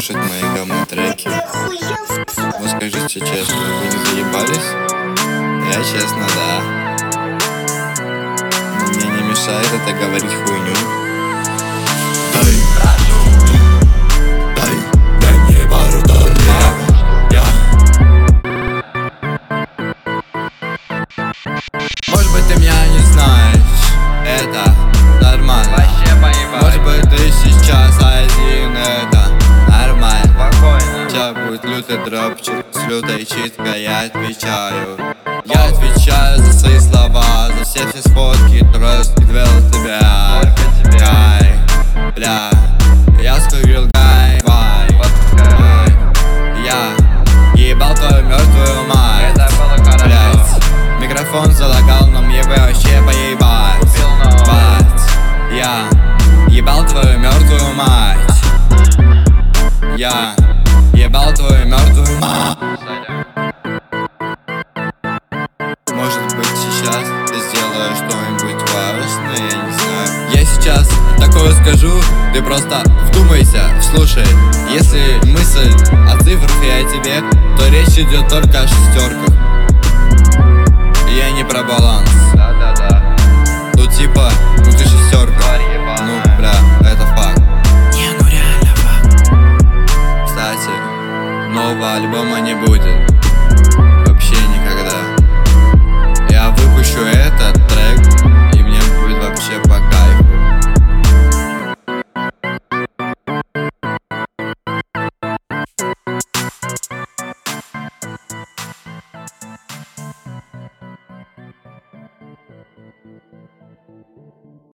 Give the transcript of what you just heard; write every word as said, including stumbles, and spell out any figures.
слушать мои говно-треки. Ну скажите честно, вы не заебались? Я честно, да. Но мне не мешает это говорить хуйню. Дай, дай, дай мне пару долларов. Может быть, ты меня не знаешь, это нормально. Вообще поебать. Может быть, ты сейчас один, это нормально. Спокойно. Сейчас будет лютый дропчик с лютой читкой, я отвечаю. Я отвечаю за свои слова, за все все сфотки, которые скидывал тебя. Только тебе. Гай, бля, я скурил гай, вай. Пускай. Я ебал твою мертвую мать. Это было хорошо. Блять, микрофон залагал, но мне бы вообще поебать. Купил новый. Бать, я ебал твою мертвую мать. Я ебал твою мертвую мать. Может быть, сейчас ты сделаешь что-нибудь важное, я не знаю. Я сейчас такое скажу, ты просто вдумайся, слушай. Если мысль о цифрах и о тебе, то речь идет только о шестерках. Я не про баланс.